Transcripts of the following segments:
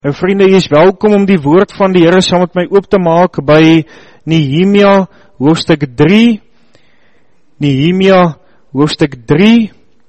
Nou vriende, jy is welkom om die woord van die Here saam met my oop te maak by Nehemia hoofstuk 3. Nehemia hoofstuk 3.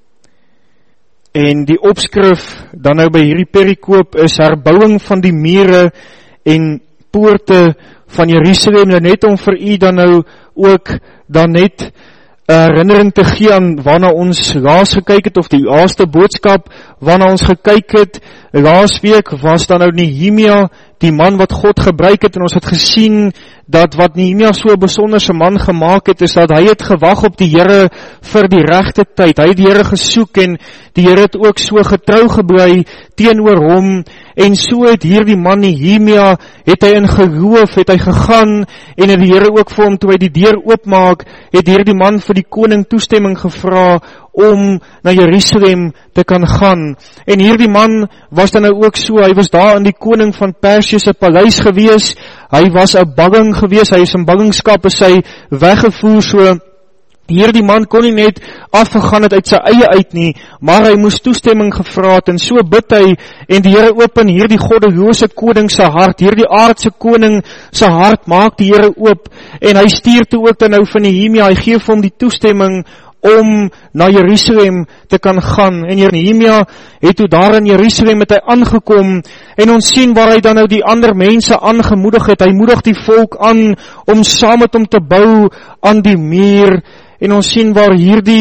En die opskrif dan nou by hierdie perikoop is herbouing van die mure en poorte van Jerusalem. Nou net om vir u dan nou ook dan net herinnering te gee aan waarna ons laas gekyk het, of die laaste boodskap waarna ons gekyk het. Laas week was dan nou Nehemia, die man wat God gebruik het, en ons het gesien dat wat Nehemia so 'n besonderse man gemaak het, is dat hy het gewag op die Here vir die regte tyd. Hy het die Here gesoek en die Here het ook so getrou gebly teenoor hom, en so het hierdie man Nehemia, het hy in geloof, het hy gegaan, en het die Here ook vir hom, toe hy die deur oopmaak, het hierdie man vir die koning toestemming gevra om na Jerusalem te kan gaan. En hierdie man was dan nou ook so, hy was daar in die koning van Persië se paleis gewees, hy was 'n balling gewees, hy is in ballingskap, is hy weggevoer, so hierdie man kon nie net afgegaan het uit sy eie uit nie, maar hy moes toestemming gevra het, en so bid hy, en die Here open hierdie goddelose koning se hart, hierdie aardse koning se hart, maak die Here oop, en hy stuur toe ook dan nou van Nehemia, hy gee vir hom die toestemming om na Jerusalem te kan gaan. En Nehemia het toe daar in Jerusalem met hy aangekom, en ons sien waar hy dan nou die ander mense aangemoedig het, hy moedig die volk aan om saam met hom te bou aan die muur, en ons sien waar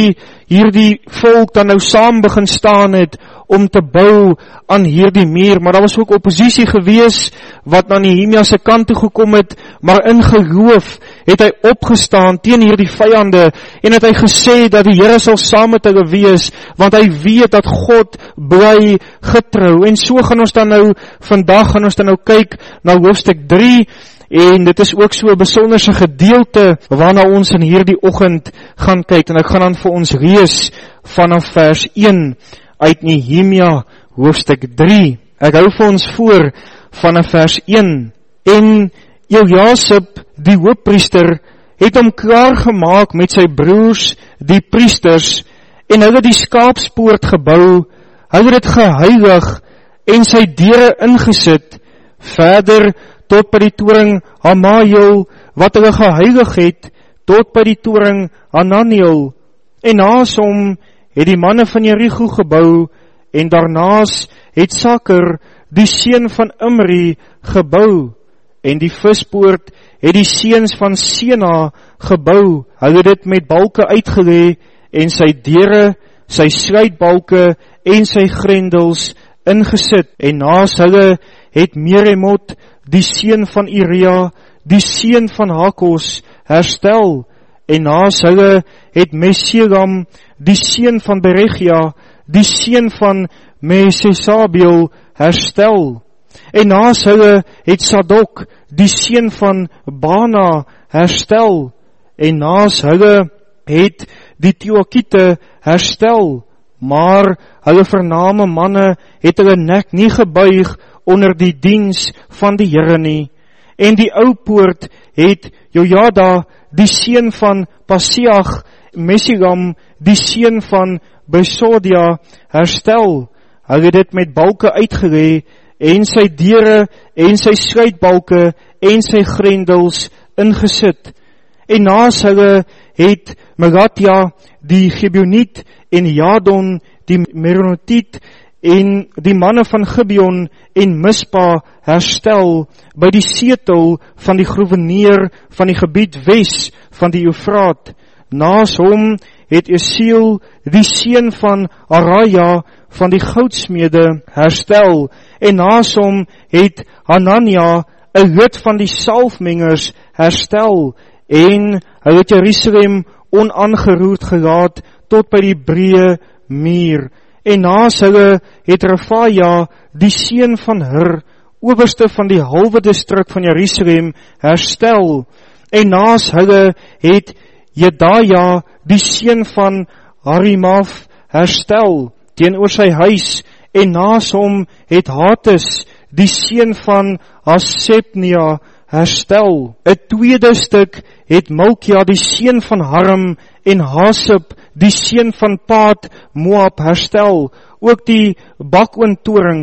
hierdie volk dan nou saam begin staan het om te bou aan hierdie muur, maar daar was ook oppositie gewees wat na Nehemia se kant toe gekom het, maar in geloof het hy opgestaan teen hierdie vyande, en het hy gesê dat die Here sal saam met hulle wees, want hy weet dat God bly getrou. En so gaan ons dan nou, vandag gaan ons dan nou kyk na hoofstuk 3, en dit is ook so 'n besonderse gedeelte waarna ons in hierdie oggend gaan kyk, en ek gaan dan vir ons lees vanaf vers 1 uit Nehemia hoofstuk 3. Ek hou vir ons voor vanaf vers 1. En Eljasib, die hoofpriester, het hom klaar gemaak met sy broers, die priesters, en hulle die skaapspoort gebou, hulle het geheilig en sy deure ingesit, verder tot by die toring Hamael, wat hulle geheilig het, tot by die toring Hananiel, en naas hom het die manne van Jericho gebou, en daarnaas het Saker, die seun van Imri, gebou, en die vispoort het die seuns van Sena gebou, hulle het dit met balke uitgelê, en sy deure, sy sluitbalke, en sy grendels ingesit, en naas hulle het Meremot, die seun van Iria, die seun van Hakos, herstel, en naas hulle het Meselam, die seun van Beregia, die seun van Mesesabeel, herstel, en naas hulle het Sadok, die seun van Bana, herstel, en naas hulle het die Teokiete herstel, maar hulle vername manne het hulle nek nie gebuig onder die diens van die Here nie. En die ou poort het Jojada, die seun van Paseach, Mesulam, die seun van Besodia, herstel. Hulle het dit met balke uitgelê, en sy deure, en sy sluitbalke, en sy grendels ingesit. En naas hulle het Megatia, die Gibeoniet, en Jadon, die Meronotiet, en die manne van Gibeon en Mispa herstel by die setel van die gouverneur van die gebied wes van die Eufraat. Naas hom het Esiel, die seun van Araya van die goudsmede, herstel, en naas hom het Hanania, 'n lid van die salfmengers, herstel, en hy het Jerusalem onaangeroerd gelaat tot by die breë muur. En naas hulle het Refaja, die seun van Hur, owerste van die halwe distrik van Jerusalem, herstel. En naas hulle het Jedaja, die seun van Harimaf, herstel, teenoor sy huis. En naas hom het Hatus, die seun van Hasebnia, herstel. 'n tweede stuk het Malkia, die seun van Harim, en Haseb, die seun van Paat, Moab, herstel. Ook die Bakoontoring,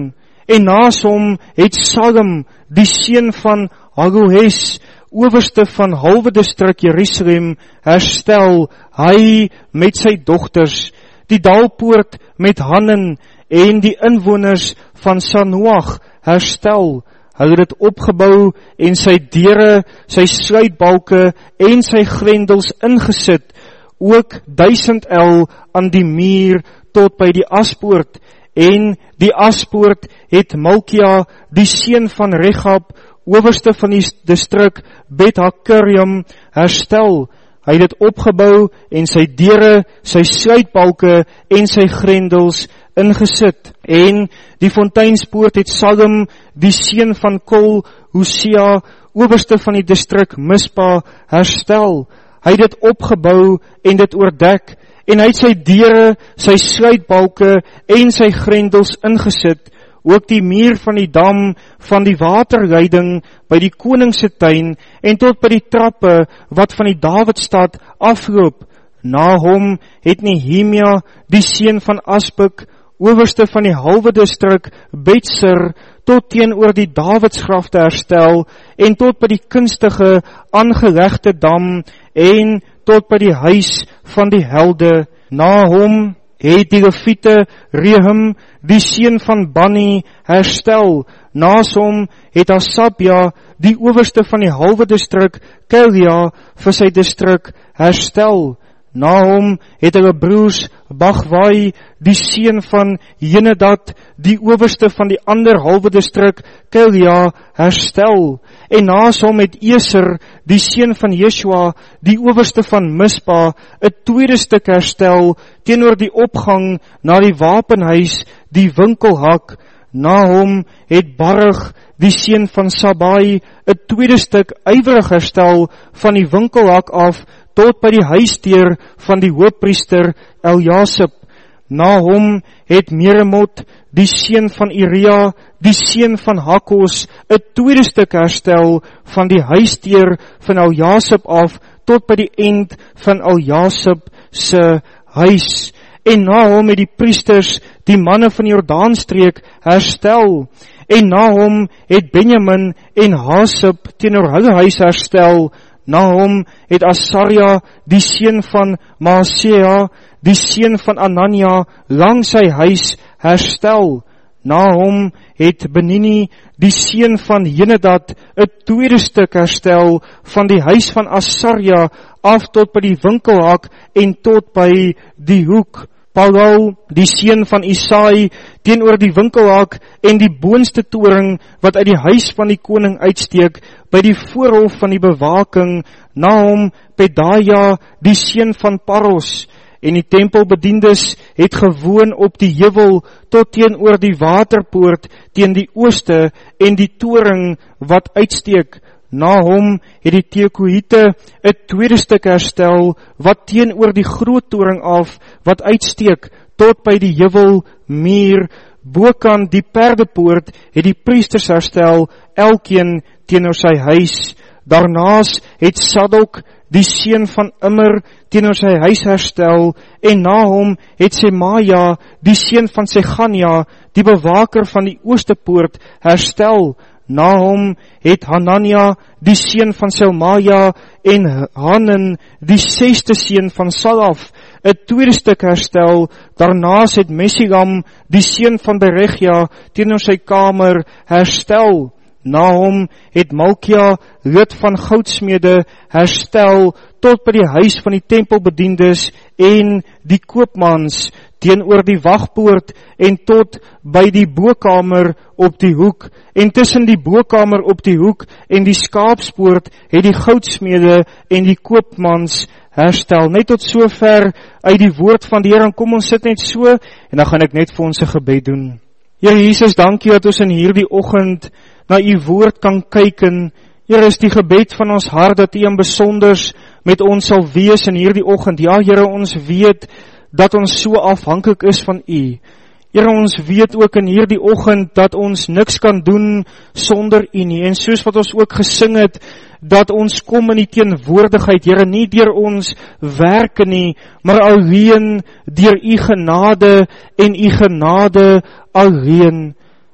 En naas hom het Salem, die seun van Haroes, owerste van halwe distrik Jerusalem, herstel, hy met sy dogters, die Dalpoort met Hanan, en die inwoners van Sanoag herstel. Hy het dit opgebou en sy deure, sy sluitbalke en sy grendels ingesit, ook 1000 el aan die muur tot by die aspoort. En die aspoort het Malkia, die seun van Regab, owerste van die distrik Bet-Hakkerjam, herstel. Hy het dit opgebou en sy deure, sy sluitbalke en sy grendels ingesit. En die Fonteinspoort het Salem, die seun van Kol, Hosea, owerste van die distrik Mispa, herstel. Hy het dit opgebou en dit oordek, en hy het sy deure, sy sluitbalke en sy grendels ingesit, ook die muur van die dam van die waterleiding by die koningse tuin, en tot by die trappe wat van die Davidstad afloop. Na hom het Nehemia, die seun van Asbuk, owerste van die halwe distrik Betser, tot teenoor die Davidsgrafte herstel, en tot by die kunstige aangelegde dam, en tot by die huis van die helde. Na hom het die Leviete Rehum, die seun van Bani, herstel. Naas hom het Asabja, die owerste van die halwe distrik Kelia, vir sy distrik herstel. Na hom het hulle broers Bagwai, die seun van Jenedad, die owerste van die ander halwe distrik Kelia, herstel. En naas hom het Eser, die seun van Jeshua, die owerste van Mispa, 'n tweede stuk herstel, teenoor die opgang na die wapenhuis, die winkelhak. Na hom het Baruch, die seun van Sabai, 'n tweede stuk ywerig herstel, van die winkelhak af, tot by die huisdeur van die hoofpriester Eljasib. Na hom het Meremot, die seun van Iria, die seun van Hakos, 'n tweede stuk herstel, van die huisdeur van Eljasib af, tot by die eind van Eljasib se huis. En na hom het die priesters, die manne van die Jordaanstreek, herstel. En na hom het Benjamin en Hasib teenoor hulle huis herstel. Na hom het Asaria, die seun van Maasea, die seun van Anania, langs sy huis herstel. Na hom het Benini, die seun van Jenedad, 'n tweede stuk herstel, van die huis van Asaria af tot by die winkelhak en tot by die hoek. Palal, die seun van Isai, teenoor die winkelhak en die boonste toring wat uit die huis van die koning uitsteek, by die voorhof van die bewaking. Na hom Pedaja, die seun van Paros. En die tempelbediendes het gewoon op die heuwel tot teenoor die waterpoort teen die ooste en die toring wat uitsteek. Na hom het die Tekoïte 'n tweede stuk herstel, wat teenoor die groot toring af wat uitsteek tot by die heuwel muur. Bokant die perdepoort het die priesters herstel, elkeen teenoor sy huis. Daarnaas het Sadok, die seun van Immer, teenoor sy huis herstel, en na hom het Semaja, die seun van Segania, die bewaker van die oostepoort, herstel. Na hom het Hanania, die seun van Selmaja, en Hanan, die 6ste seun van Salaf, 'n tweede stuk herstel. Daarnaas het Mesilam, die seun van Beregia, teenoor sy kamer herstel. Na hom het Malkia, lid van goudsmede, herstel, tot by die huis van die tempelbediendes en die koopmans, teenoor die wagpoort en tot by die bokamer op die hoek. En tussen die bokamer op die hoek en die skaapspoort het die goudsmede en die koopmans herstel. Net tot so ver uit die woord van die Here, en kom ons sit net so, en dan gaan ek net vir ons 'n gebed doen. Here Jesus, dankie dat ons in hierdie oggend na u woord kan kyk, en Here, is die gebed van ons hart dat u in besonders met ons sal wees in hierdie oggend. Ja, Here, ons weet dat ons so afhanklik is van u. Here, ons weet ook in hierdie oggend dat ons niks kan doen sonder u nie. En soos wat ons ook gesing het, dat ons kom in die teenwoordigheid, Here, nie deur ons werke nie, maar alleen deur u genade en u genade alleen.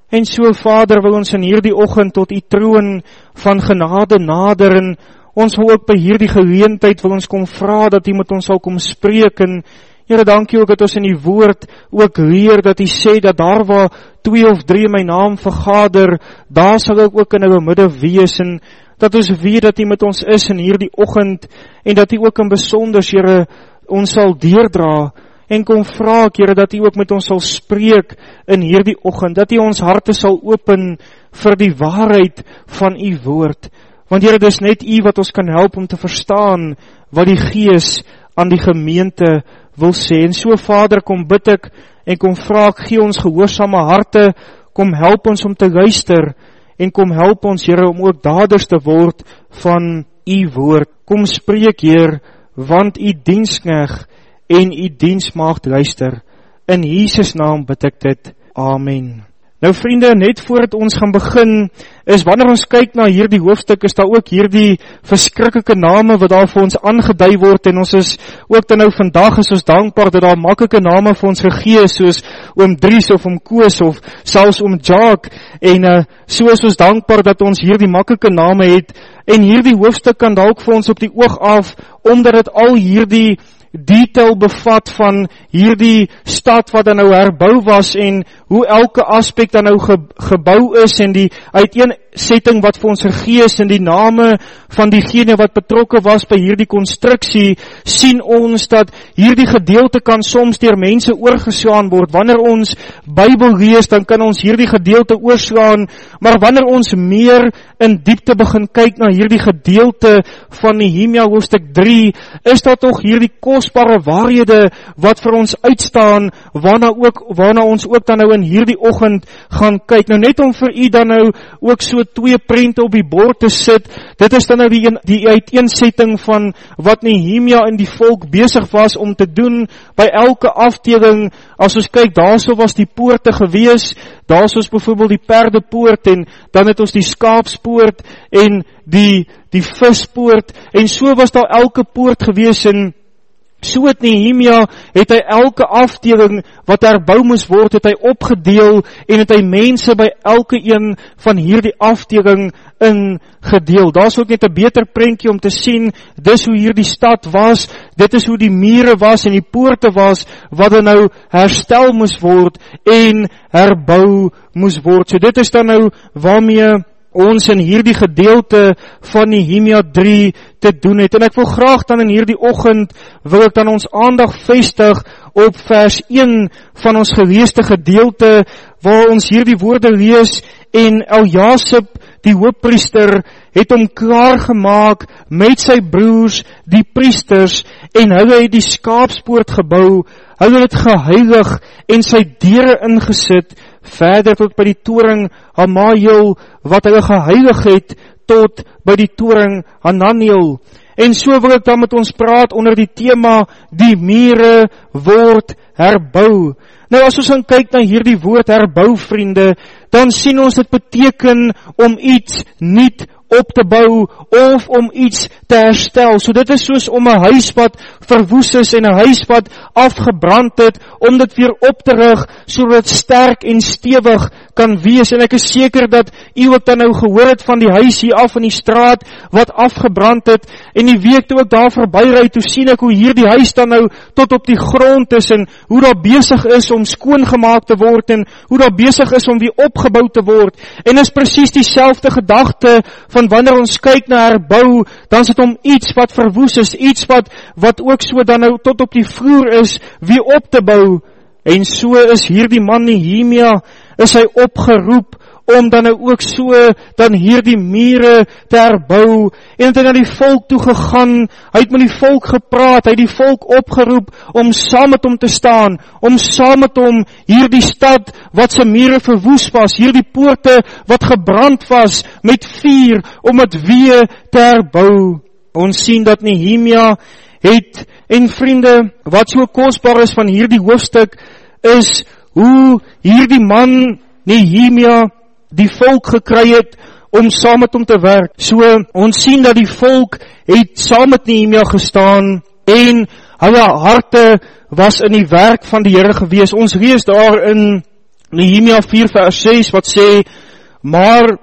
En so Vader wil ons in hierdie oggend tot U troon van genade nader en ons wil ook by hierdie geleentheid wil ons kom vra dat U met ons sal kom spreek en Here, dankie ook dat ons in die woord ook leer dat U sê dat daar waar 2 of 3 in my naam vergader, daar sal ek ook in hulle midde wees en dat ons weet dat U met ons is in hierdie oggend en dat U ook in besonder, Here, ons sal deurdra en kom vra ek, Here, dat U ook met ons sal spreek in hierdie oggend, dat U ons harte sal open vir die waarheid van U woord. Want Here, dis net U wat ons kan help om te verstaan wat die Gees aan die gemeente wil sê. En so Vader, kom bid ek en kom vra ek, gee ons gehoorsame harte, kom help ons om te luister en kom help ons, Here, om ook daders te word van U woord. Kom spreek, Heer, want U diensknegt en U diensmaagd luister. In Jesus naam bid ek dit. Amen. Nou vriende, net voordat ons gaan begin, is wanneer ons kyk na hierdie hoofstuk, is daar ook hierdie verskriklike name wat daar vir ons aangedui word, en ons is ook dan nou vandag is ons dankbaar dat daar maklike name vir ons gegee is, soos oom Dries of oom Koos of selfs oom Jacques, en so is ons dankbaar dat ons hierdie maklike name het, en hierdie hoofstuk kan dalk vir ons op die oog af, omdat het al hierdie detail bevat van hierdie stad wat dan nou herbou was en hoe elke aspek dan nou gebou is en die uiteensetting wat vir ons gegee is en die name van diegene wat betrokke was by hierdie konstruksie, sien ons dat hierdie gedeelte kan soms deur mense oorgeslaan word. Wanneer ons Bybel lees, dan kan ons hierdie gedeelte oorslaan, maar wanneer ons meer in diepte begin kyk na hierdie gedeelte van Nehemia hoofstuk 3, is daar tog hierdie kosbare waarhede wat vir ons uitstaan, waarna ons ook dan nou in hierdie oggend gaan kyk. Nou net om vir u dan nou ook so 2 prente op die bord te sit, dit is dan nou die uiteensetting van wat Nehemia in die volk besig was om te doen by elke afdeling. As ons kyk, daarso was die poorte gewees, daarso is byvoorbeeld die perdepoort en dan het ons die skaapspoort en die vispoort en so was daar elke poort gewees en so het Nehemia, het hy elke afdeling wat herbou moes word, het hy opgedeel en het hy mense by elke een van hierdie afdeling ingedeel. Daar is ook net 'n beter prentjie om te sien, dis hoe hierdie stad was, dit is hoe die mure was en die poorte was, wat dan nou herstel moes word en herbou moes word. So dit is dan nou waarmee ons in hierdie gedeelte van Nehemia 3 te doen het. En ek wil graag dan in hierdie oggend, wil ek dan ons aandag vestig op vers 1 van ons geleesde gedeelte, waar ons hierdie woorde lees, en Eljasib, die hoofpriester, het hom klaar gemaak met sy broers, die priesters, en hulle het die skaapspoort gebou, hulle het geheilig en sy deure ingesit, verder tot by die toring Hamael, wat hulle geheilig het, tot by die toring Hananiel. En so wil ek dan met ons praat onder die tema, die mure word herbou. Nou as ons gaan kyk na hierdie woord herbou, vriende, dan sien ons dit beteken om iets nuut op te bou, of om iets te herstel. So dit is soos om 'n huis wat verwoes is en 'n huis wat afgebrand het, om dit weer op te rig, sodat dit sterk en stewig kan wees. En ek is seker dat u ook dan nou gehoor het van die huis hier af in die straat, wat afgebrand het, en die week toe ek daar verbyry, toe sien ek hoe hierdie huis dan nou tot op die grond is, en hoe daar besig is om skoongemaak te word, en hoe daar besig is om weer opgebou te word. En is presies dieselfde gedagte van wanneer ons kyk na herbou, dan is dit om iets wat verwoes is, iets wat ook so dan nou tot op die vloer is, weer op te bou. En so is hierdie man Nehemia, is hy opgeroep om dan nou ook so dan hierdie mure te herbou, en het hy na die volk toe gegaan, hy het met die volk gepraat, hy het die volk opgeroep om saam met hom te staan, om saam met hom hierdie stad wat sy mure verwoes was, hierdie poorte wat gebrand was met vuur, om het weer te herbou. Ons sien dat Nehemia het, en vriende, wat so kosbaar is van hierdie hoofstuk, is hoe hierdie man Nehemia die volk gekry het om saam met hom te werk. So, ons sien dat die volk het saam met Nehemia gestaan en hulle harte was in die werk van die Here gewees. Ons lees daar in Nehemia 4 vers 6 wat sê, maar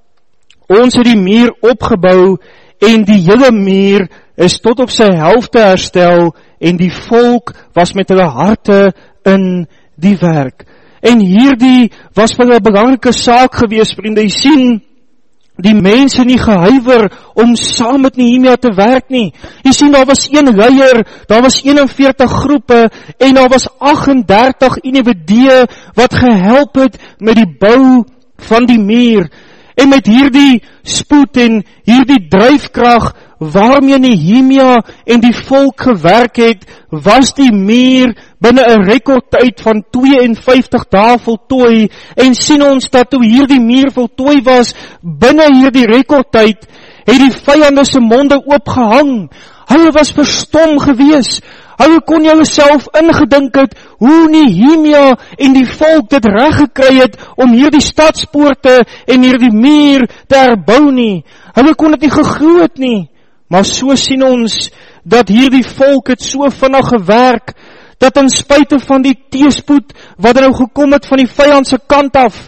ons het die muur opgebou en die hele muur is tot op sy helfte herstel en die volk was met hulle harte in die werk. En hierdie was vir 'n belangrike saak gewees, vriende. Jy sien, die mense nie gehuiwer om saam met Nehemia te werk nie. Jy sien, daar was een leier, daar was 41 groepe en daar was 38 individue wat gehelp het met die bou van die muur. En met hierdie spoed en hierdie dryfkrag waarmee Nehemia en die volk gewerk het, was die muur binne 'n rekordtyd van 52 dae voltooi. En sien ons dat toe hierdie muur voltooi was, binne hierdie rekordtyd, het die vyande se monde oopgehang. Hulle was verstom gewees. Hulle kon jouself ingedink het, hoe Nehemia en die volk dit reg gekry het, om hierdie stadspoorte en hierdie muur te herbou nie. Hulle kon dit nie geglo het nie. Maar so sien ons, dat hierdie volk het so vinnig gewerk, dat in spite van die teëspoed, wat nou gekom het van die vyand se kant af,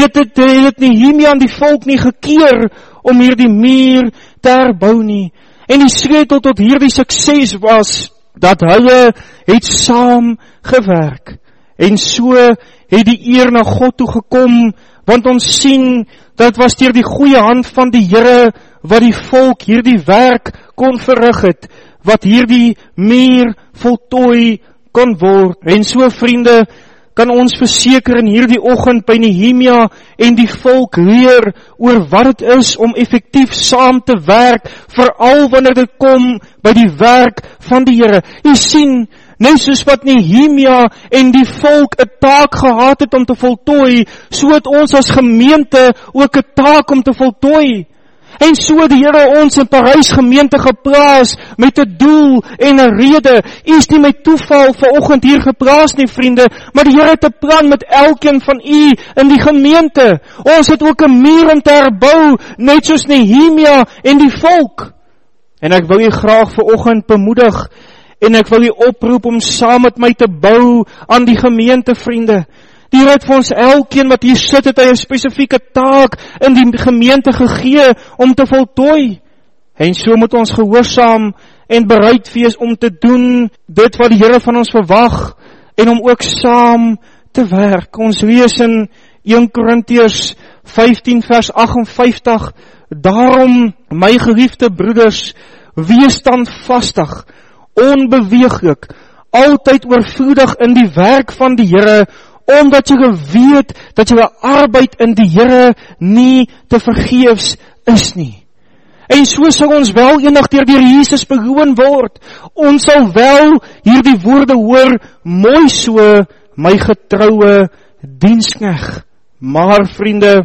het Nehemia en die volk nie gekeer, om hierdie muur te herbou nie. En die sleutel tot hierdie sukses was, dat hulle het saam gewerk. En so het die eer na God toe gekom, want ons sien, dat was deur die goeie hand van die Here, wat die volk hierdie werk kon verrig het, wat hierdie muur voltooi kon word. En so, vriende, kan ons verseker in hierdie oggend by Nehemia en die volk leer oor wat het is om effektief saam te werk, veral wanneer dit kom by die werk van die Here. Jy sien, net soos wat Nehemia en die volk 'n taak gehad het om te voltooi, so het ons as gemeente ook 'n taak om te voltooi. En so die Here ons in Parys gemeente geplaas met 'n doel en 'n rede. U is nie met toeval vanoggend hier geplaas nie, vriende, maar die Here het 'n plan met elkeen van u in die gemeente. Ons het ook 'n muur om te herbou, net soos Nehemia en die volk. En ek wil u graag vanoggend bemoedig en ek wil u oproep om saam met my te bou aan die gemeente, vriende. Die Here het vir ons elkeen wat hier sit, het hy 'n spesifieke taak in die gemeente gegee om te voltooi. En so moet ons gehoorsaam en bereid wees om te doen dit wat die Here van ons verwag en om ook saam te werk. Ons lees in 1 Korintiërs 15 vers 58, daarom, my geliefde broeders, wees standvastig, onbeweeglik, altyd oorvloedig in die werk van die Here, omdat julle weet dat julle arbeid in die Here nie te vergeefs is nie. En so sal ons wel eendag deur Jesus beloon word. Ons sal wel hierdie woorde hoor, mooi so, my getroue diensknegt. Maar vriende,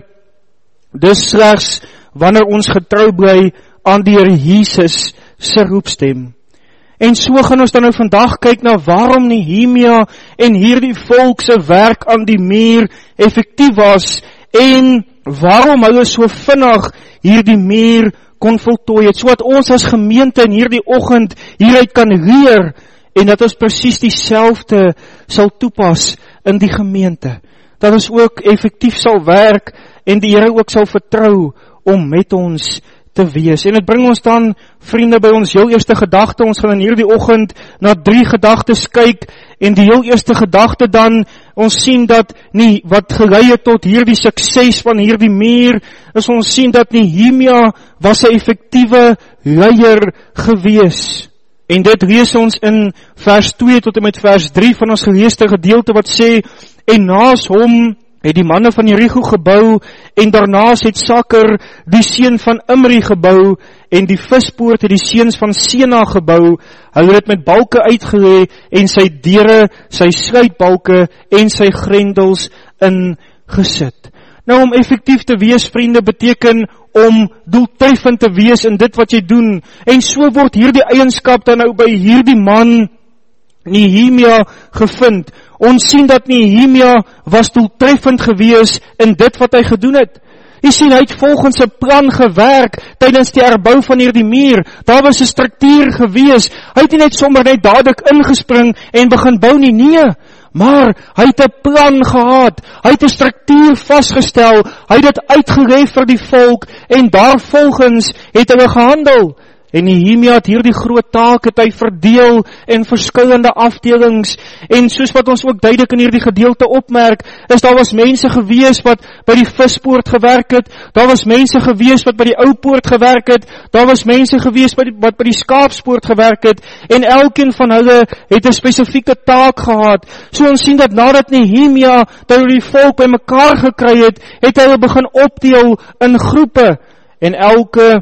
dis slegs wanneer ons getrou bly aan die Here Jesus se roepstem. En so gaan ons dan nou vandag kyk na waarom Nehemia en hierdie volk se werk aan die muur effektief was en waarom hulle so vinnig hierdie muur kon voltooi het, sodat ons as gemeente in hierdie oggend hieruit kan leer en dat ons presies dieselfde sal toepas in die gemeente. Dat ons ook effektief sal werk en die Here ook sal vertrou om met ons te wees. En dit bring ons dan, vriende, by ons heel eerste gedagte. Ons gaan in hierdie oggend na 3 gedagtes kyk, en die heel eerste gedagte dan, ons sien dat nie, wat gelei het tot hierdie sukses van hierdie muur, is ons sien dat Nehemia was 'n effektiewe leier gewees. En dit lees ons in vers 2 tot en met vers 3 van ons geleesde gedeelte wat sê, en naas hom het die manne van Jericho gebou, en daarnaas het Sakker, die seun van Imri, gebou, en die vispoort het die seuns van Sena gebou. Hulle het met balke uitgelê, en sy deure, sy sluitbalke, en sy grendels ingesit. Nou, om effektief te wees, vriende, beteken om doeltreffend te wees in dit wat jy doen, en so word hierdie eienskap dan nou by hierdie man, Nehemia, gevind. Ons sien dat Nehemia was doeltreffend gewees in dit wat hy gedoen het. Jy sien, hy het volgens sy plan gewerk tydens die herbou van hierdie muur. Daar was 'n struktuur gewees. Hy het nie net sommer net dadelik ingespring en begin bou nie, nee. maar hy het 'n plan gehad, hy het 'n struktuur vasgestel, hy het dit uitgelê vir die volk, en daarvolgens het hulle gehandel. En Nehemia het hierdie groot taak het hy verdeel in verskillende afdelings, en soos wat ons ook duidelik in hierdie gedeelte opmerk, is daar was mense gewees wat by die vispoort gewerk het, daar was mense gewees wat by die ou poort gewerk het, daar was mense gewees wat by die skaapspoort gewerk het, en elkeen van hulle het 'n spesifieke taak gehad. So ons sien dat nadat Nehemia die volk by mekaar gekry het, het hulle begin opdeel in groepe, en elke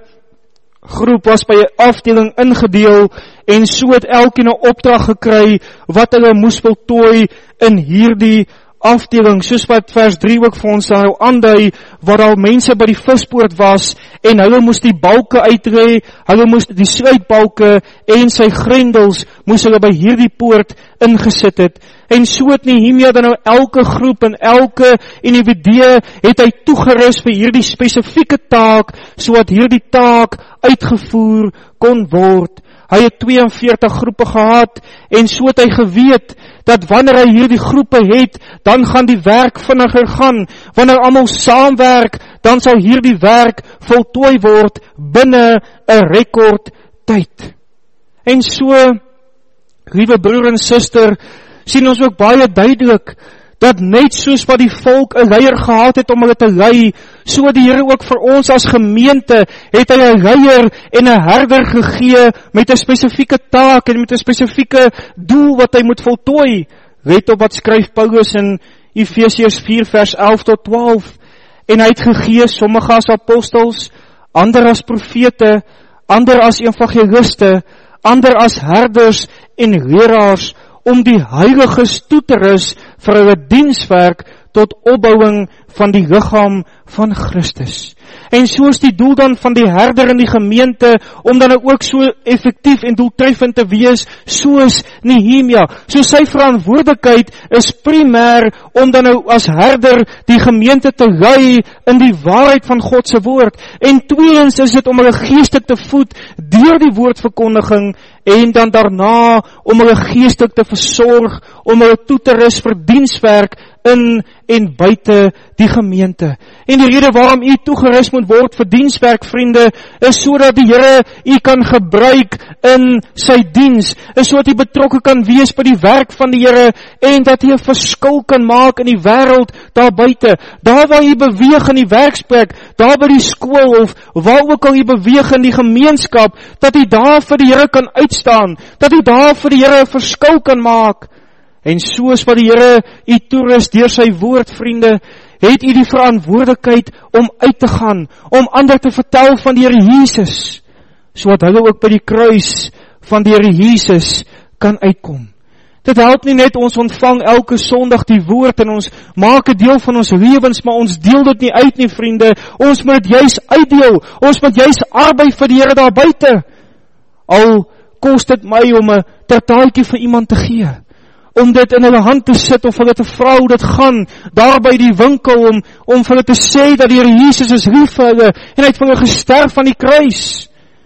groep was by 'n afdeling ingedeel, en so het elkeen 'n opdrag gekry wat hulle moes voltooi in hierdie afdeling, soos wat vers 3 ook vir ons daar aandui, waar al mense by die vispoort was, en hulle moes die balke uitlê, hulle moes die sluitbalke en sy grendels moes hulle by hierdie poort ingesit het, en so het Nehemia dan nou elke groep en elke individu het hy toegerus vir hierdie spesifieke taak, sodat hierdie taak uitgevoer kon word. Hy het 42 groepe gehad, en so het hy geweet, dat wanneer hy hierdie groepe het, dan gaan die werk vinniger gaan. Wanneer almal saamwerk, dan sal hierdie werk voltooi word binne 'n rekord tyd. En so, liewe broer en suster, sien ons ook baie duidelik, dat net soos wat die volk 'n leier gehad het om hulle te lei, so die Here ook vir ons as gemeente, het hy 'n leier en 'n herder gegee, met 'n spesifieke taak, en met 'n spesifieke doel wat hy moet voltooi. Let op wat skryf Paulus in Efesiërs 4 vers 11 tot 12, en hy het gegee sommige as apostels, ander as profete, ander as evangeliste, ander as herders en leraars, om die heiliges toe te rus vir hulle dienswerk tot opbouing van die liggaam van Christus. En so is die doel dan van die herder in die gemeente, om dan ook so effektief en doeltreffend te wees, soos Nehemia. So sy verantwoordelikheid is primêr om dan nou as herder die gemeente te lei in die waarheid van God se woord. En tweedens is dit om hulle geestelik te voed deur die woordverkondiging, en dan daarna om hulle geestelik te versorg, om hulle toe te rus vir dienswerk in en buite die gemeente. En die rede waarom u toegerus moet word vir dienswerk, vriende, is sodat die Here u kan gebruik in sy diens, is sodat u betrokke kan wees by die werk van die Here, en dat u 'n verskil kan maak in die wêreld daar buite. Daar waar u beweeg in die werksplek, daar by die skool, of waar ook al u beweeg in die gemeenskap, dat u daar vir die Here kan uitstaan, dat u daar vir die Here 'n verskil kan maak. En soos wat die Here u toerus deur sy woord, vriende, het u die verantwoordelikheid om uit te gaan, om ander te vertel van die Here Jesus, sodat hulle ook by die kruis van die Here Jesus kan uitkom. Dit help nie net ons ontvang elke Sondag die woord en ons maak 'n deel van ons lewens, maar ons deel dit nie uit nie, vriende. Ons moet dit juis uitdeel. Ons moet juis arbei vir die Here daar buite. Al kos dit my om 'n tertaaltjie vir iemand te gee, om dit in hulle hand te sit, of hulle te vra hoe dit gaan, daar by die winkel, om vir hulle te sê dat die Here Jesus is lief vir hulle, en hy het vir hulle gesterf aan die kruis.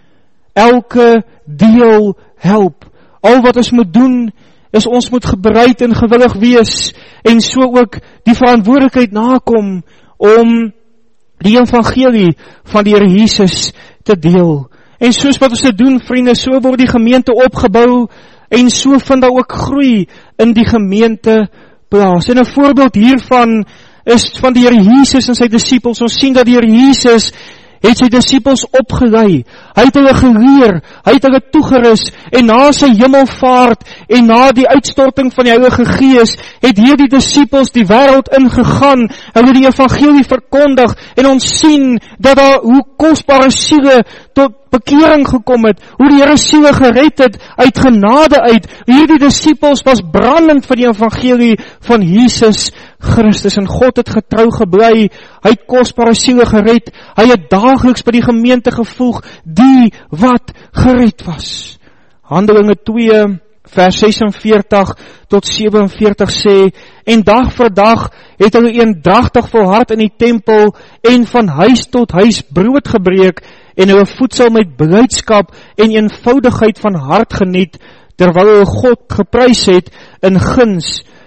Elke deel help. Al wat ons moet doen, is ons moet bereid en gewillig wees, en so ook die verantwoordelikheid nakom, om die evangelie van die Here Jesus te deel. En soos wat ons dit doen, vriende, so word die gemeente opgebou, en so vind daar ook groei in die gemeente plaas. En 'n voorbeeld hiervan is van die Here Jesus en sy disippels. Ons sien dat die Here Jesus het sy disippels opgelei. Hy het hulle geleer, hy het hulle toegerus, en na sy hemelvaart en na die uitstorting van die Heilige Gees, het hierdie disippels die wêreld ingegaan, hulle die evangelie verkondig, en ons sien dat daar hoe kosbare siele tot bekering gekom het, hoe die Here siele gered het uit genade uit. Hierdie disippels was brandend vir die evangelie van Jesus Christus, en God het getrou gebly. Hy het kosbare siele gered. Hy het daagliks by die gemeente gevoeg die wat gered was. Handelinge 2 vers 46 tot 47 sê, en dag vir dag het hulle eendragtig volhard in die tempel, en van huis tot huis brood gebreek, en hulle voedsel met blydskap en eenvoudigheid van hart geniet, terwyl hulle God geprys het in guns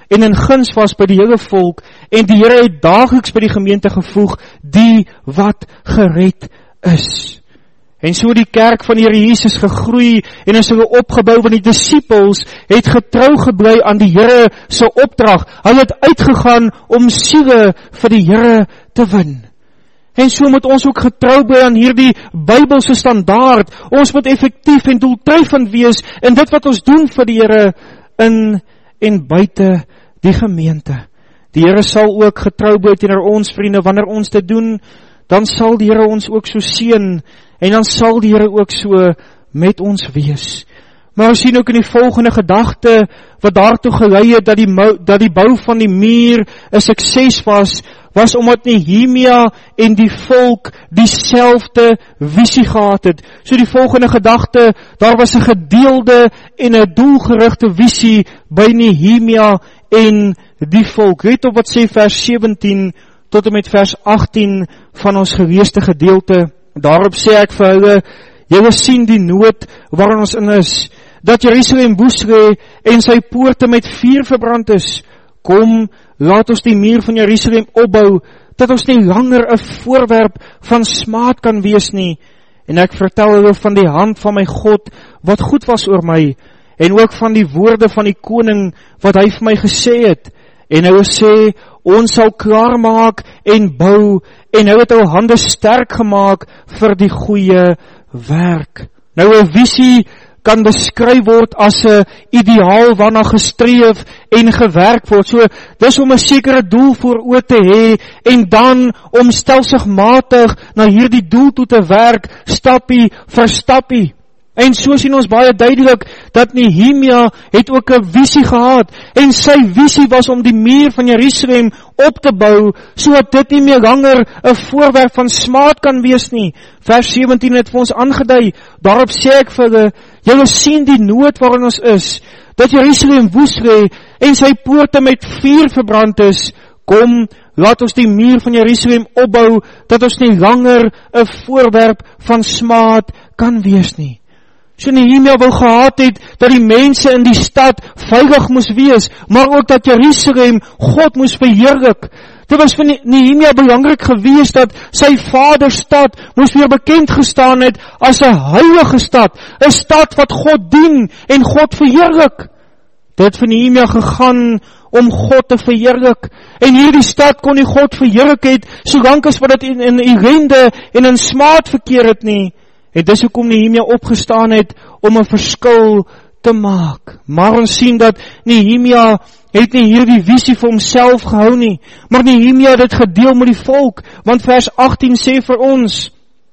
en in guns was by die hele volk, en die Here het daagliks by die gemeente gevoeg, die wat gered is. En so die kerk van die Here Jesus gegroei, en is hulle opgebou, want die disciples het getrou gebly aan die Here se opdrag. Hulle het uitgegaan om siele vir die Here te win. En so moet ons ook getrou bly aan hierdie Bybelse standaard. Ons moet effektief en doeltreffend wees in dit wat ons doen vir die Here in en buite die gemeente. Die Here sal ook getrou bly teenoor ons vriende, wanneer ons dit doen, dan sal die Here ons ook so seën, en dan sal die Here ook so met ons wees. Maar ons sien ook in die volgende gedagte, wat daartoe gelei het, dat die bou van die muur 'n sukses was omdat Nehemia en die volk dieselfde visie gehad het. So die volgende gedagte, daar was 'n gedeelde en 'n doelgerigte visie by Nehemia en die volk. Let op wat sê vers 17 tot en met vers 18 van ons geleesde gedeelte. Daarop sê ek vir hulle, julle sien die nood waarin ons in is, dat Jerusalem woes lê en sy poorte met vuur verbrand is. Kom, laat ons die muur van Jerusalem opbou, dat ons nie langer 'n voorwerp van smaad kan wees nie. En ek vertel hulle van die hand van my God, wat goed was oor my, en ook van die woorde van die koning, wat hy vir my gesê het. En hy sê, ons sal klaarmaak en bou, en hy het hul hande sterk gemaak vir die goeie werk. Nou 'n visie kan beskryf word as 'n ideaal waarna gestreef en gewerk word. So, dis om 'n sekere doel voor oë te hê, en dan om stelselmatig na hierdie doel toe te werk, stappie vir stappie. En so sien ons baie duidelik, dat Nehemia het ook 'n visie gehad, en sy visie was om die muur van Jerusalem op te bou, sodat dit nie meer langer 'n voorwerp van smaad kan wees nie. Vers 17 het vir ons aangedui, daarop sê ek vir hulle, julle sien die nood waarin ons is, dat Jerusalem woes lê, en sy poorte met vuur verbrand is. Kom, laat ons die muur van Jerusalem opbou, dat ons nie langer 'n voorwerp van smaad kan wees nie. So Nehemia wou gehad het, dat die mense in die stad veilig moes wees, maar ook dat Jerusalem God moes verheerlik. Dit was vir Nehemia belangrik geweest, dat sy vaderstad moes weer bekend gestaan het, as 'n heilige stad, 'n stad wat God dien, en God verheerlik. Dit het vir Nehemia gegaan, om God te verheerlik, en hierdie stad kon nie God verheerlik het, solank as wat dit in ellende en in smaad verkeer het nie. En dis hoekom Nehemia opgestaan het, om 'n verskil te maak. Maar ons sien dat Nehemia het nie hierdie visie vir homself gehou nie, maar Nehemia het dit gedeel met die volk, want vers 18 sê vir ons,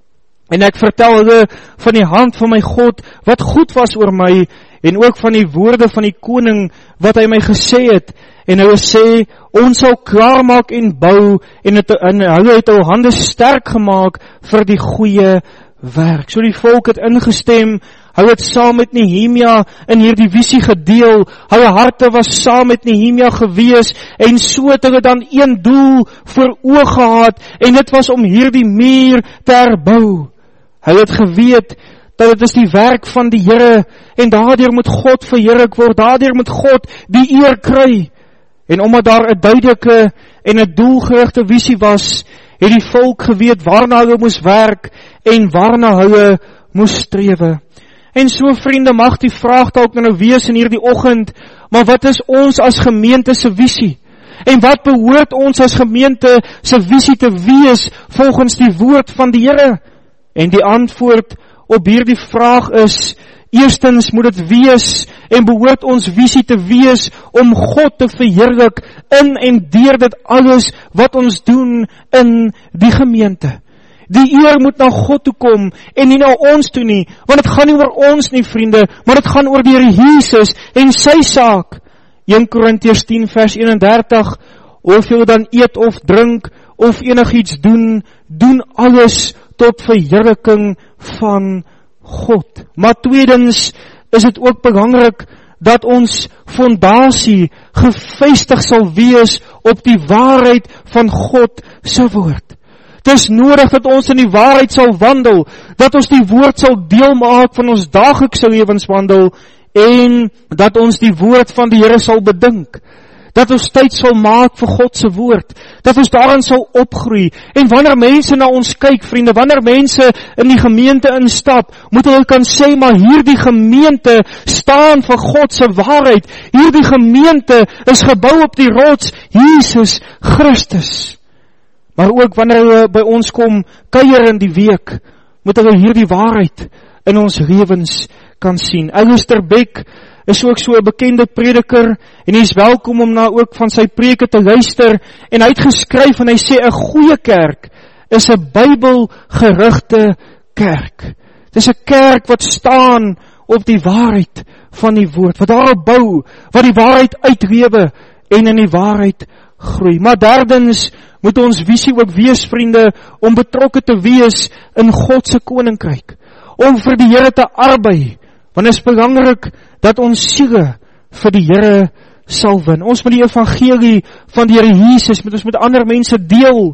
en ek vertel hulle van die hand van my God, wat goed was oor my, en ook van die woorde van die koning, wat hy my gesê het, en hy sê, ons sal klaarmaak en bou, en hulle het hul hande sterk gemaak, vir die goeie werk. So die volk het ingestem, hulle het saam met Nehemia in hierdie visie gedeel, hulle harte was saam met Nehemia gewees, en so het hulle dan een doel voor oog gehad, en dit was om hierdie muur te herbou. Hulle het geweet, dat dit is die werk van die Here, en daardeur moet God verheerlik word, daardeur moet God die eer kry. En omdat daar 'n duidelike en 'n doelgerigte visie was, het die volk geweet waarna hulle moes werk, en waarna hulle moes strewe. En so vriende, mag die vraag dalk nou wees in hierdie oggend, maar wat is ons as gemeente se visie? En wat behoort ons as gemeente se visie te wees, volgens die woord van die Here? En die antwoord op hierdie vraag is, eerstens moet dit wees, en behoort ons visie te wees, om God te verheerlik, in en deur dit alles, wat ons doen in die gemeente. Die eer moet na God toe kom, en nie na ons toe nie, want het gaan nie oor ons nie, vriende, maar het gaan oor die Here Jesus, en sy saak. 1 Korintiërs 10 vers 31, of jy dan eet of drink, of enigiets doen, doen alles tot verheerliking van God. Maar tweedens is het ook belangrik, dat ons fondasie gevestig sal wees, op die waarheid van God se woord. Het is nodig dat ons in die waarheid sal wandel, dat ons die woord sal deel maak van ons daaglikse lewenswandel, en dat ons die woord van die Here sal bedink. dat ons tyd sal maak vir God se woord, dat ons daarin sal opgroei. En wanneer mense na ons kyk, vriende, wanneer mense in die gemeente instap, moet hulle kan sê, maar hierdie gemeente staan vir God se waarheid. Hierdie gemeente is gebou op die rots, Jesus Christus. Maar ook wanneer hulle by ons kom, kuier in die week, moet hulle hierdie waarheid in ons lewens kan sien. Alistair Beck is ook so 'n bekende prediker, en hy is welkom om na ook van sy preke te luister, en hy het geskryf, en hy sê, 'n goeie kerk is 'n Bybelgerigte kerk. Dit is 'n kerk wat staan op die waarheid van die woord, wat daarop bou, wat die waarheid uitlewe, en in die waarheid groei. Maar derdens, moet ons visie ook wees, vriende, om betrokke te wees in God se koninkryk, om vir die Here te arbei, want het is belangrik dat ons siele vir die Here sal win. Ons moet die evangelie van die Here Jesus, met ons met ander mense deel,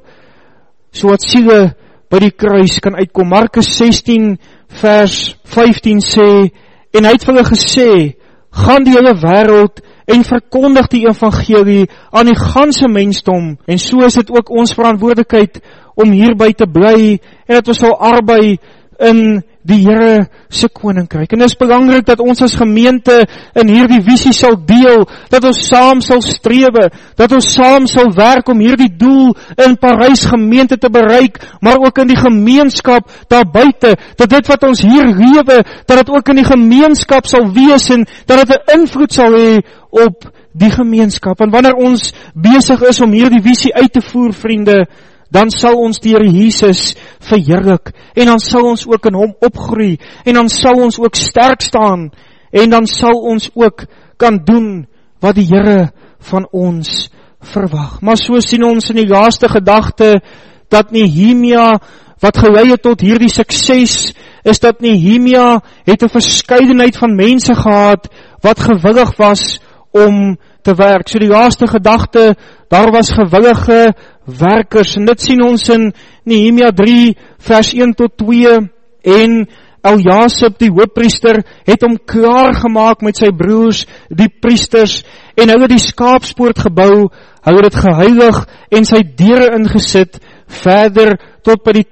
so wat siele by die kruis kan uitkom. Markus 16 vers 15 sê, en hy het vir hulle gesê, gaan die hele wêreld en verkondig die evangelie aan die ganse mensdom, en so is dit ook ons verantwoordelikheid om hierby te bly, en dat ons sal arbei in die Here se koninkryk. En dit is belangrik dat ons as gemeente in hierdie visie sal deel, dat ons saam sal strewe, dat ons saam sal werk om hierdie doel in Parys gemeente te bereik, maar ook in die gemeenskap daar buite, dat dit wat ons hier lewe, dat dit ook in die gemeenskap sal wees, en dat dit 'n invloed sal hê op die gemeenskap. En wanneer ons besig is om hierdie visie uit te voer, vriende, dan sal ons die Here Jesus verheerlik, en dan sal ons ook in hom opgroei, en dan sal ons ook sterk staan, en dan sal ons ook kan doen wat die Here van ons verwag. Maar so sien ons in die laaste gedagte, dat Nehemia, wat gelei het tot hierdie sukses, is dat Nehemia het 'n verskeidenheid van mense gehad, wat gewillig was om te werk. So die laaste gedagte, daar was gewillige werkers, en dit sien ons in Nehemia 3 vers 1 tot 2, en Eljasib die hoofpriester het hom klaar gemaak met sy broers, die priesters, en hy het die skaapspoort gebou, hy het dit geheilig en sy deure ingesit, verder tot by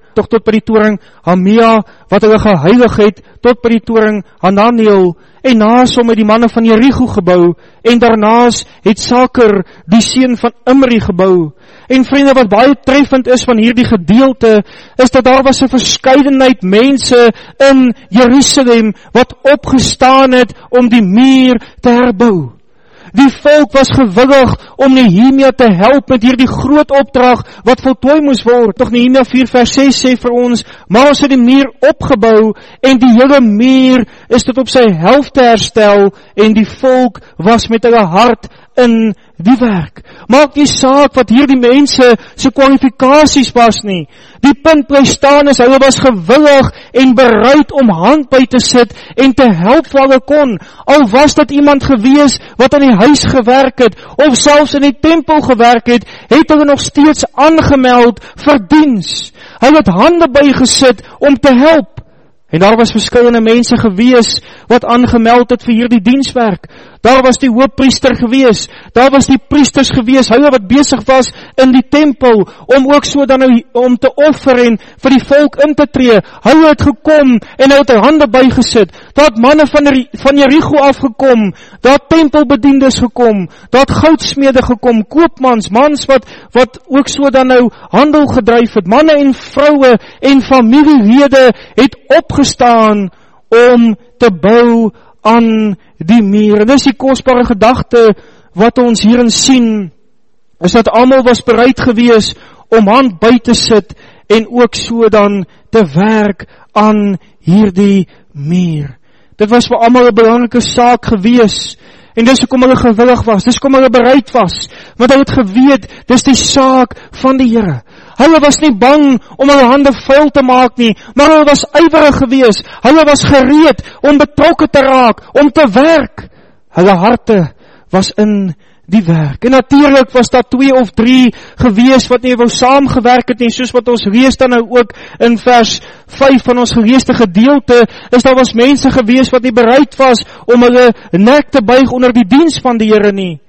die toring Hamia, wat hulle geheilig het, tot by die toring Hananiel, en naas hom het die manne van Jericho gebou, en daarnaas het Saker, die seun van Imri, gebou. En vriende, wat baie treffend is van hierdie gedeelte, is dat daar was 'n verskeidenheid mense in Jerusalem, wat opgestaan het om die muur te herbou. Die volk was gewillig om Nehemia te help met hierdie groot opdrag wat voltooi moes word. Tog Nehemia 4 vers 6 sê vir ons, maar ons het die muur opgebou en die hele muur is tot op sy helfte herstel en die volk was met hulle hart in die werk. Maak nie saak wat hierdie mense se kwalifikasies was nie. Die punt bly staan is, hulle was gewillig en bereid om hand by te sit en te help waar hulle kon. Al was dit iemand gewees wat in die huis gewerk het, of selfs in die tempel gewerk het, het hulle nog steeds aangemeld vir diens. Hulle het hande bygesit om te help. En daar was verskillende mense gewees wat aangemeld het vir hierdie dienswerk. Daar was die hoofpriester gewees, daar was die priesters gewees, hulle wat besig was in die tempel, om ook so dan om te offer en vir die volk in te tree. Hulle het gekom en hulle het hande bygesit. Daar het manne van Jericho afgekom, daar het tempelbediendes gekom, daar het goudsmede gekom, koopmans, mans wat ook so dan nou handel gedryf het. Manne en vroue en familielede het opgestaan om te bou aan die muur. En dis die kosbare gedagte wat ons hierin sien, is dat almal was bereid gewees om hand by te sit en ook so dan te werk aan hierdie muur. Dit was vir almal 'n belangrike saak gewees. En dis hoekom hulle gewillig was, dis hoekom hulle bereid was, want hulle het geweet, dis die saak van die Here. Hulle was nie bang om hulle hande vuil te maak nie, maar hulle was ywerig gewees, hulle was gereed om betrokke te raak, om te werk. Hulle harte was in die werk. En natuurlik was daar 2 of 3 gewees wat nie wou saamgewerk het nie, soos wat ons lees dan nou ook in vers 5 van ons geleesde gedeelte, is daar was mense gewees wat nie bereid was om hulle nek te buig onder die diens van die Here nie.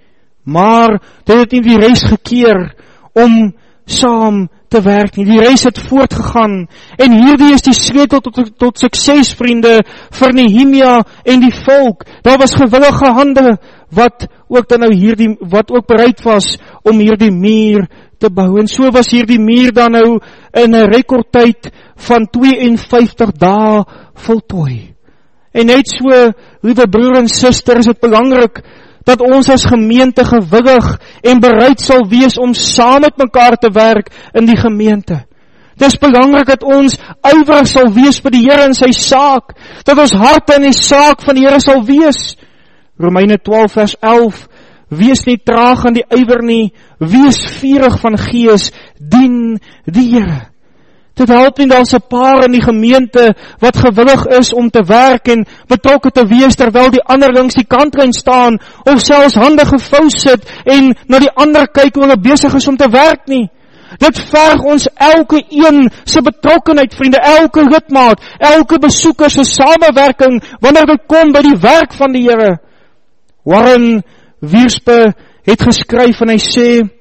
maar dit het nie die reis gekeer om saam te werk nie. Die reis het voortgegaan, en hierdie is die sleutel tot sukses, vriende, vir Nehemia en die volk. Daar was gewillige hande, wat ook bereid was, om hierdie muur te bou. En so was hierdie muur dan nou, in 'n rekordtyd van 52 dae voltooi. En net so, liewe broer en suster, is het belangrik, dat ons as gemeente gewillig en bereid sal wees om saam met mekaar te werk in die gemeente. Dit is belangrik dat ons ywerig sal wees vir die Here in sy saak, dat ons harte in die saak van die Here sal wees. Romeine 12 vers 11, wees nie traag aan die ywer nie, wees vurig van gees, dien die Here. Dit help nie, daar's 'n paar in die gemeente wat gewillig is om te werk en betrokke te wees, terwyl die ander langs die kantlyn staan, of selfs hande gevou sit en na die ander kyk hoe hulle besig is om te werk nie. Dit verg ons elke een se betrokkenheid, vriende, elke lidmaat, elke besoeker se samewerking, wanneer dit kom by die werk van die Here. Warren Wiersbe het geskryf en hy sê,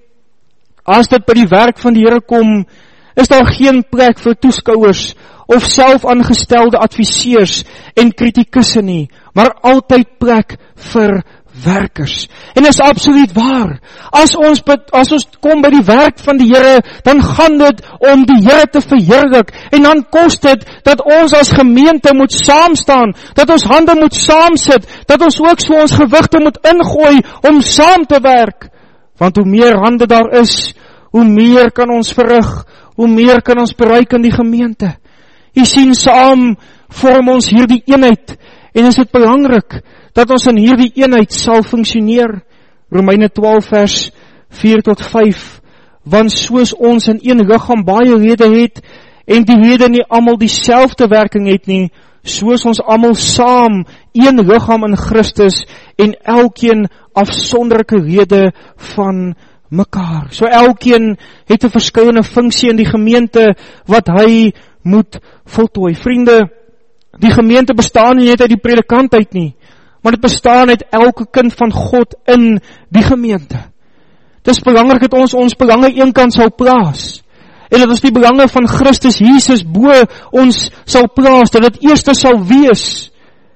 as dit by die werk van die Here kom, is daar geen plek vir toeskouers of selfaangestelde adviseurs en kritikusse nie, maar altyd plek vir werkers. En is absoluut waar. As ons kom by die werk van die Here, dan gaan dit om die Here te verheerlik, en dan kos dit dat ons as gemeente moet saamstaan, dat ons hande moet saamsit, dat ons ook so ons gewigte moet ingooi om saam te werk. Want hoe meer hande daar is, hoe meer kan ons verrig, hoe meer kan ons bereik in die gemeente. Jy sien, saam vorm ons hierdie eenheid, en is dit belangrik dat ons in hierdie eenheid sal funksioneer. Romeine 12 vers 4 tot 5, want soos ons in een liggaam baie lede het, en die lede nie almal dieselfde werking het nie, soos ons almal saam een liggaam in Christus, en elkeen afsonderlike lede van mekaar. So elkeen het 'n verskillende funksie in die gemeente wat hy moet voltooi. Vriende, die gemeente bestaan nie net uit die predikant uit nie, maar dit bestaan uit elke kind van God in die gemeente. Dit is belangrik dat ons belange eenkant sal plaas, en dat ons die belange van Christus Jesus bo ons sal plaas, dat dit eerste sal wees,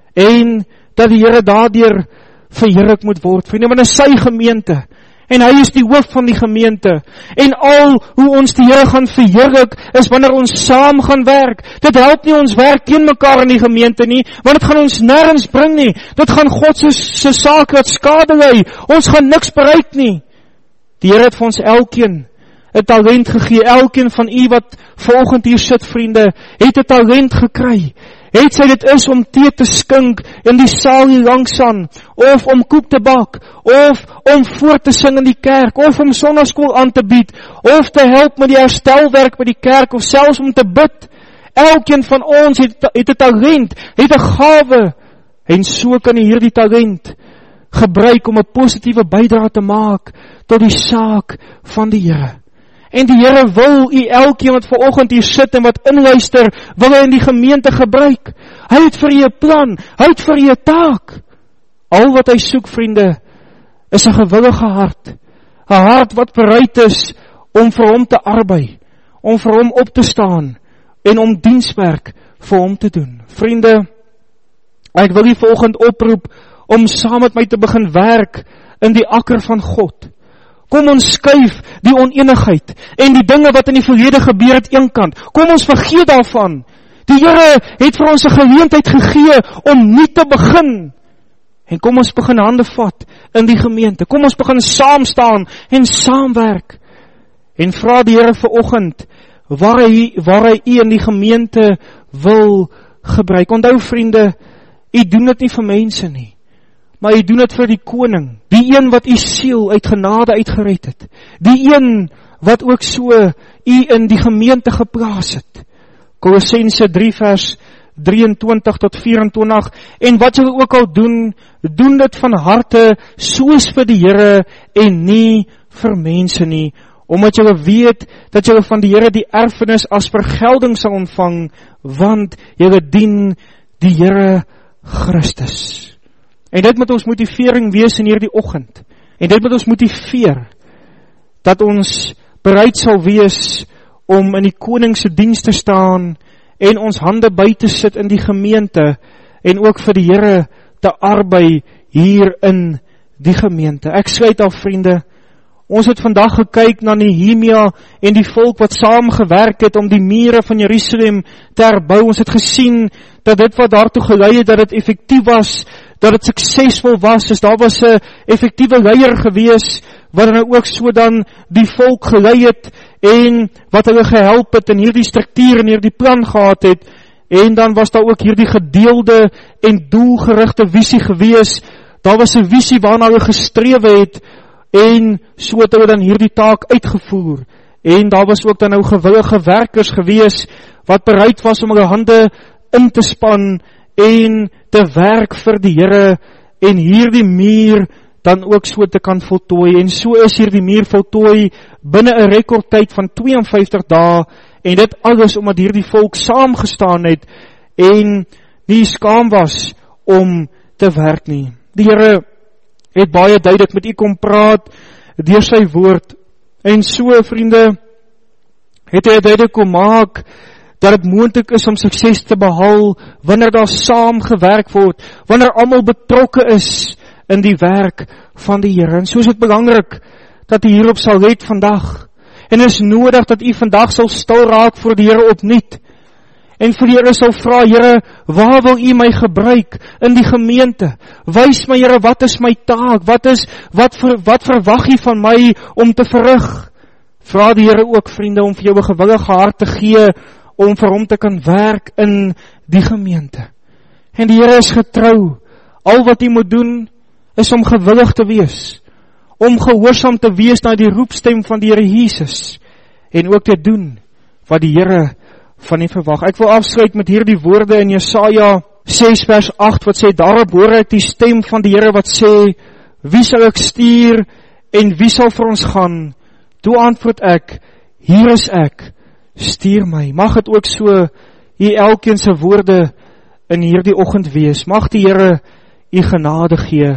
en dat die Here daardeur verheerlik moet word. Vriende, want dit is sy gemeente, en hy is die hoof van die gemeente, en al hoe ons die Here gaan verheerlik, is wanneer ons saam gaan werk. Dit help nie ons werk teen mekaar in die gemeente nie, want dit gaan ons nêrens bring nie. Dit gaan God se saak wat skade lei. Ons gaan niks bereik nie. Die Here het vir ons elkeen 'n talent gegee. Elkeen van u wat vanoggend hier sit, vriende, het 'n talent gekry. Het sy dit is om tee te skink in die saal hier langs aan, of om koek te bak, of om voor te sing in die kerk, of om sonnaskool aan te bied, of te help met die herstelwerk by die kerk, of selfs om te bid. Elkeen van ons het 'n talent, het 'n gawe, en so kan jy hierdie talent gebruik om 'n positiewe bydrae te maak tot die saak van die Here. En die Here wil u elkeen wat vanoggend hier sit en wat inluister, wil hy in die gemeente gebruik. Hy het vir u 'n plan, hy het vir u 'n taak. Al wat hy soek, vriende, is 'n gewillige hart. 'n Hart wat bereid is om vir hom te arbei, om vir hom op te staan en om dienswerk vir hom te doen. Vriende, ek wil u vanoggend oproep om saam met my te begin werk in die akker van God. Kom ons skuif die oneenigheid en die dinge wat in die verlede gebeur het eenkant. Kom ons vergeet daarvan. Die Here het vir ons 'n geleentheid gegee om nuut te begin. En kom ons begin hande vat in die gemeente. Kom ons begin saam staan en saamwerk. En vra die Here vanoggend waar hy u in die gemeente wil gebruik. Onthou, vriende, u doen dit nie vir mense nie, maar u doen dit vir die koning, die een wat u siel uit genade uitgered het, die een wat ook so u in die gemeente geplaas het. Kolossense 3 vers 23 tot 24, en wat julle ook al doen, doen dit van harte soos vir die Here en nie vir mense nie, omdat julle weet dat julle van die Here die erfenis as vergelding sal ontvang, want julle dien die Here Christus. En dit moet ons motivering wees in hierdie oggend. En dit moet ons motiveer, dat ons bereid sal wees om in die koning se diens te staan en ons hande by te sit in die gemeente en ook vir die Here te arbei hier in die gemeente. Ek sluit af, vriende. Ons het vandag gekyk na Nehemia en die volk wat saam gewerk het om die mure van Jerusalem te herbou. Ons het gesien dat dit wat daartoe gelei het, dat dit effektief was, dat dit suksesvol was, dus daar was 'n effektiewe leier gewees, wat dan ook so dan die volk gelei het, en wat hulle gehelp het, en hierdie struktuur en hierdie plan gehad het, en dan was daar ook hierdie gedeelde en doelgerigte visie gewees. Daar was 'n visie waarna hulle gestrewe het, en so het hulle dan hierdie taak uitgevoer, en daar was ook dan nou gewillige werkers gewees, wat bereid was om hulle hande in te span, en te werk vir die Here, en hierdie muur dan ook so te kan voltooi, en so is hierdie muur voltooi, binne 'n rekordtyd van 52 dae, en dit alles omdat hierdie volk saamgestaan het, en nie skaam was om te werk nie. Die Here het baie duidelik met u kom praat, deur sy woord, en so, vriende, het hy duidelik kom maak, dat het moontlik is om sukses te behaal, wanneer daar saam gewerk word, wanneer almal betrokke is in die werk van die Here. En so is het belangrik, dat u hierop sal let vandag, en is nodig dat u vandag sal stil raak voor die Here opnuut, en vir die Here sal vra, Here, waar wil u my gebruik in die gemeente? Wys my, Here, wat is my taak? Wat verwag u van my om te verrig? Vra die Here ook, vriende, om vir jou 'n gewillige hart te gee, om vir hom te kan werk in die gemeente. En die Here is getrou. Al wat u moet doen, is om gewillig te wees, om gehoorsaam te wees na die roepstem van die Here Jesus, en ook te doen wat die Here van u verwag. Ek wil afsluit met hierdie woorde in Jesaja 6 vers 8, wat sê, daarop hoor ek die stem van die Here wat sê, wie sal ek stuur, en wie sal vir ons gaan? Toe antwoord ek, hier is ek, stuur my. Mag het ook so hier elkeen se woorde in hierdie oggend wees. Mag die Here u genade gee.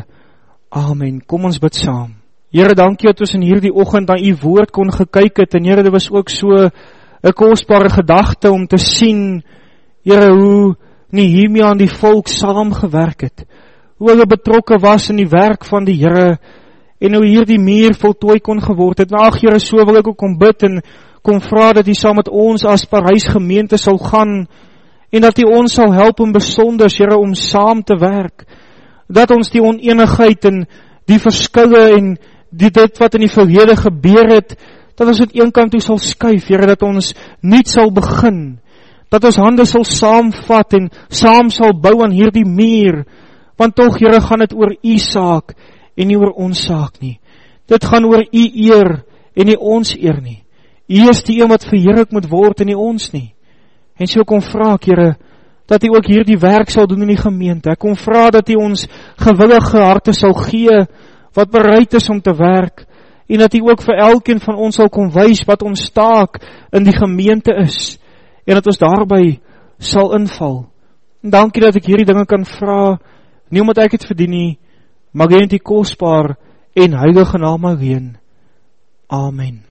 Amen. Kom ons bid saam. Here, dankie dat ons in hierdie oggend na u woord kon gekyk het, en Here, dit was ook so 'n kosbare gedagte om te sien, Here, hoe Nehemia en die volk saamgewerk het, hoe hulle betrokke was in die werk van die Here, en hoe hierdie muur voltooi kon geword het. Ag Here, so wil ek ook kom bid en kom vra dat u saam met ons as Parys gemeente sal gaan, en dat u ons sal help om besonders, Here, om saam te werk, dat ons die oneenigheid en die verskille en dit wat in die verlede gebeur het, dat ons het een kant toe sal skuif, Here, dat ons nuut sal begin, dat ons hande sal saamvat en saam sal bou aan hierdie muur, want tog, Here, gaan dit oor u saak en nie oor ons saak nie. Dit gaan oor u eer en nie ons eer nie. U is die een wat verheerlik moet word en nie ons nie. En so kom vra ek, Here, dat u ook hierdie werk sal doen in die gemeente. Ek kom vra dat u ons gewillige harte sal gee, wat bereid is om te werk, en dat u ook vir elkeen van ons sal kom wys wat ons taak in die gemeente is, en dat ons daarby sal inval. En dankie dat ek hierdie dinge kan vra, nie omdat ek het verdien nie, maar in die kosbaar en heilige naam alleen. Amen.